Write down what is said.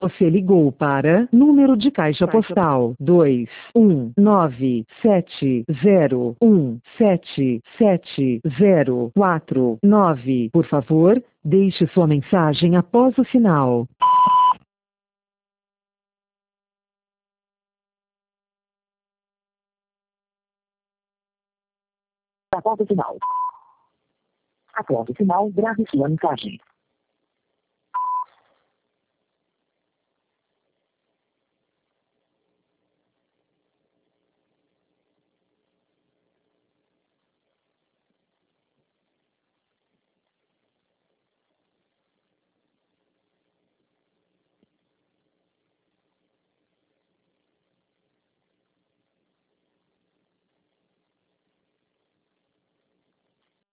Você ligou para número de caixa postal 219770177049. Por favor, deixe sua mensagem após o sinal. Após o sinal, grave sua mensagem.